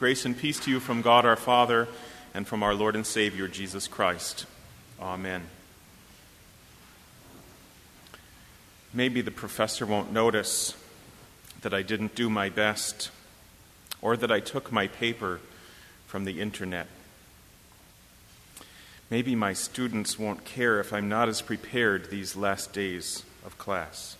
Grace and peace to you from God our Father and from our Lord and Savior, Jesus Christ. Amen. Maybe the professor won't notice that I didn't do my best or that I took my paper from the internet. Maybe my students won't care if I'm not as prepared these last days of class.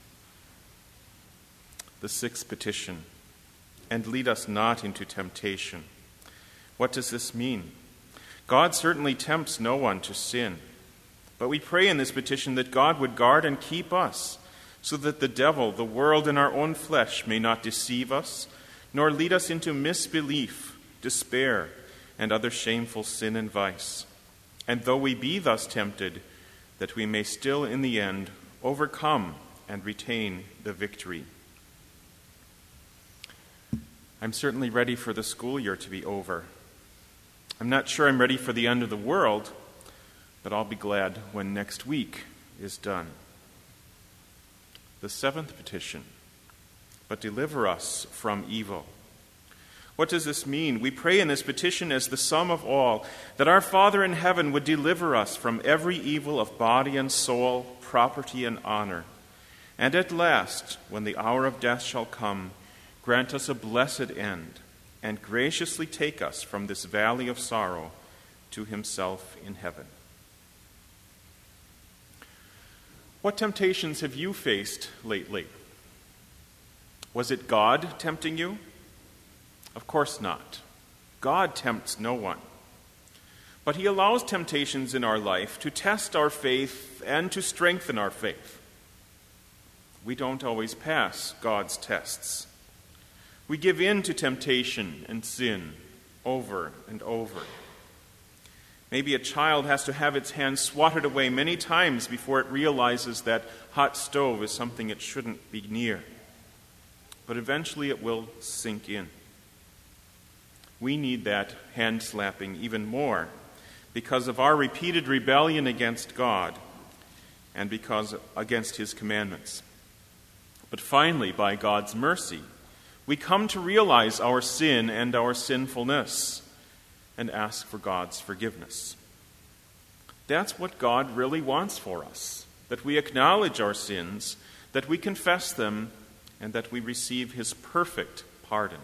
The sixth petition, and lead us not into temptation. What does this mean? God certainly tempts no one to sin, but we pray in this petition that God would guard and keep us, so that the devil, the world, and our own flesh may not deceive us, nor lead us into misbelief, despair, and other shameful sin and vice. And though we be thus tempted, that we may still in the end overcome and retain the victory. I'm certainly ready for the school year to be over. I'm not sure I'm ready for the end of the world, but I'll be glad when next week is done. The seventh petition, but deliver us from evil. What does this mean? We pray in this petition as the sum of all, that our Father in heaven would deliver us from every evil of body and soul, property and honor. And at last, when the hour of death shall come, grant us a blessed end, and graciously take us from this valley of sorrow to himself in heaven. What temptations have you faced lately? Was it God tempting you? Of course not. God tempts no one. But he allows temptations in our life to test our faith and to strengthen our faith. We don't always pass God's tests. We give in to temptation and sin over and over. Maybe a child has to have its hand swatted away many times before it realizes that hot stove is something it shouldn't be near. But eventually it will sink in. We need that hand slapping even more because of our repeated rebellion against God and because against his commandments. But finally, by God's mercy, we come to realize our sin and our sinfulness and ask for God's forgiveness. That's what God really wants for us, that we acknowledge our sins, that we confess them, and that we receive his perfect pardon.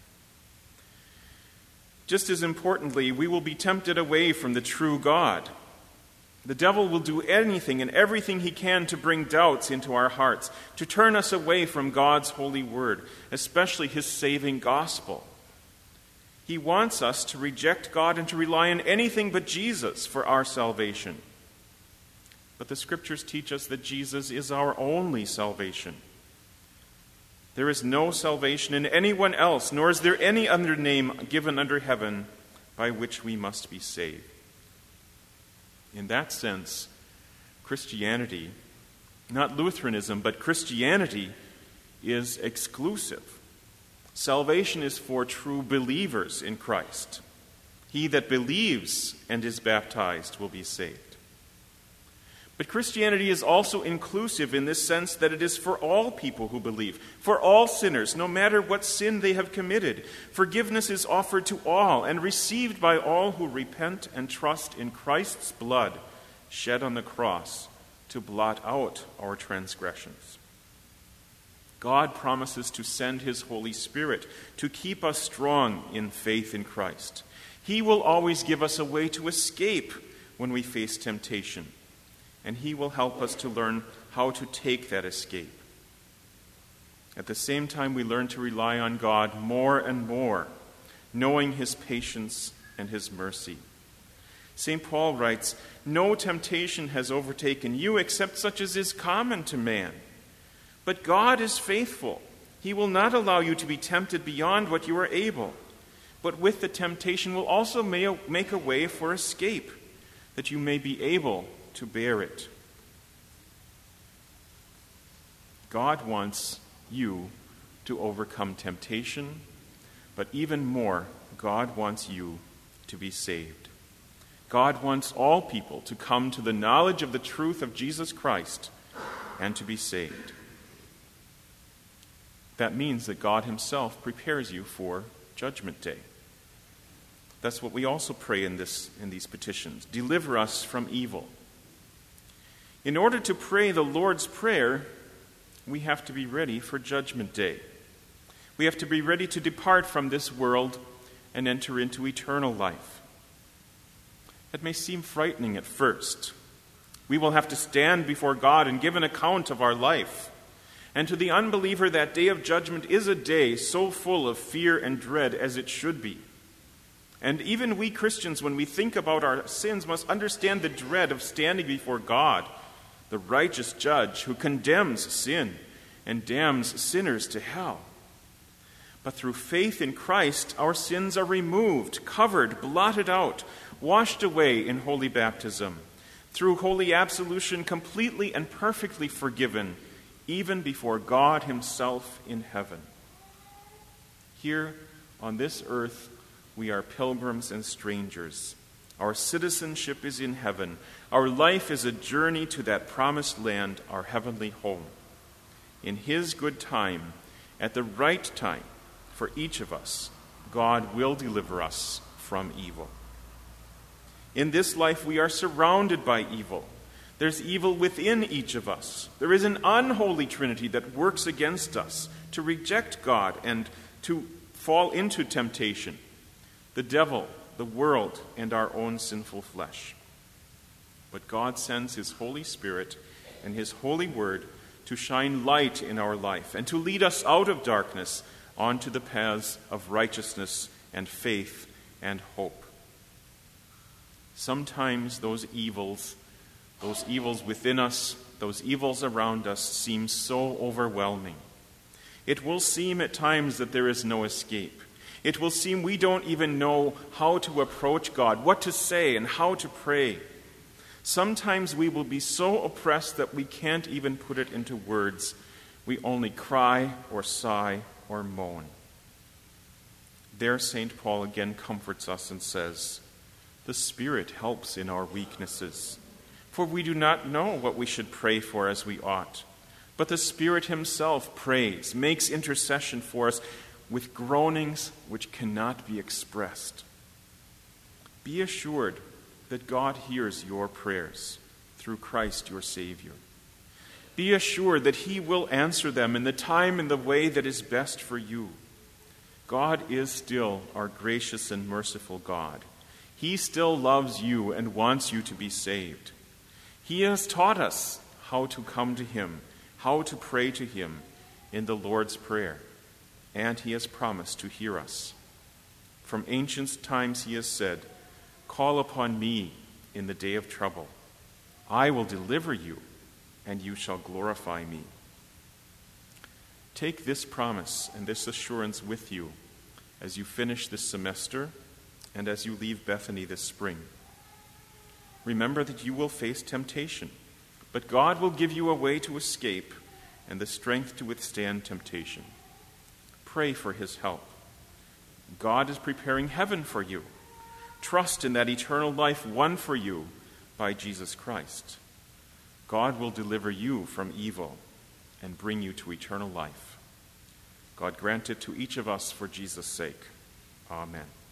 Just as importantly, we will be tempted away from the true God. The devil will do anything and everything he can to bring doubts into our hearts, to turn us away from God's holy word, especially his saving gospel. He wants us to reject God and to rely on anything but Jesus for our salvation. But the scriptures teach us that Jesus is our only salvation. There is no salvation in anyone else, nor is there any other name given under heaven by which we must be saved. In that sense, Christianity, not Lutheranism, but Christianity is exclusive. Salvation is for true believers in Christ. He that believes and is baptized will be saved. But Christianity is also inclusive in this sense that it is for all people who believe, for all sinners, no matter what sin they have committed. Forgiveness is offered to all and received by all who repent and trust in Christ's blood shed on the cross to blot out our transgressions. God promises to send his Holy Spirit to keep us strong in faith in Christ. He will always give us a way to escape when we face temptation. And he will help us to learn how to take that escape. At the same time, we learn to rely on God more and more, knowing his patience and his mercy. St. Paul writes, "No temptation has overtaken you except such as is common to man. But God is faithful. He will not allow you to be tempted beyond what you are able. But with the temptation will also make a way for escape, that you may be able to bear it." God wants you to overcome temptation, but even more, God wants you to be saved. God wants all people to come to the knowledge of the truth of Jesus Christ and to be saved. That means that God himself prepares you for Judgment Day. That's what we also pray in these petitions. Deliver us from evil. In order to pray the Lord's Prayer, we have to be ready for Judgment Day. We have to be ready to depart from this world and enter into eternal life. It may seem frightening at first. We will have to stand before God and give an account of our life. And to the unbeliever, that day of judgment is a day so full of fear and dread as it should be. And even we Christians, when we think about our sins, must understand the dread of standing before God, the righteous judge who condemns sin and damns sinners to hell. But through faith in Christ, our sins are removed, covered, blotted out, washed away in holy baptism. Through holy absolution, completely and perfectly forgiven, even before God himself in heaven. Here on this earth, we are pilgrims and strangers. Our citizenship is in heaven. Our life is a journey to that promised land, our heavenly home. In his good time, at the right time, for each of us, God will deliver us from evil. In this life, we are surrounded by evil. There's evil within each of us. There is an unholy trinity that works against us to reject God and to fall into temptation: the devil, the world, and our own sinful flesh. But God sends his Holy Spirit and his holy word to shine light in our life and to lead us out of darkness onto the paths of righteousness and faith and hope. Sometimes those evils within us, those evils around us, seem so overwhelming. It will seem at times that there is no escape. It will seem we don't even know how to approach God, what to say, and how to pray. Sometimes we will be so oppressed that we can't even put it into words. We only cry or sigh or moan. There, St. Paul again comforts us and says, "The Spirit helps in our weaknesses, for we do not know what we should pray for as we ought. But the Spirit himself prays, makes intercession for us with groanings which cannot be expressed." Be assured that God hears your prayers through Christ your Savior. Be assured that he will answer them in the time and the way that is best for you. God is still our gracious and merciful God. He still loves you and wants you to be saved. He has taught us how to come to him, how to pray to him in the Lord's Prayer, and he has promised to hear us. From ancient times he has said, "Call upon me in the day of trouble. I will deliver you, and you shall glorify me." Take this promise and this assurance with you as you finish this semester and as you leave Bethany this spring. Remember that you will face temptation, but God will give you a way to escape and the strength to withstand temptation. Pray for his help. God is preparing heaven for you. Trust in that eternal life won for you by Jesus Christ. God will deliver you from evil and bring you to eternal life. God grant it to each of us for Jesus' sake. Amen.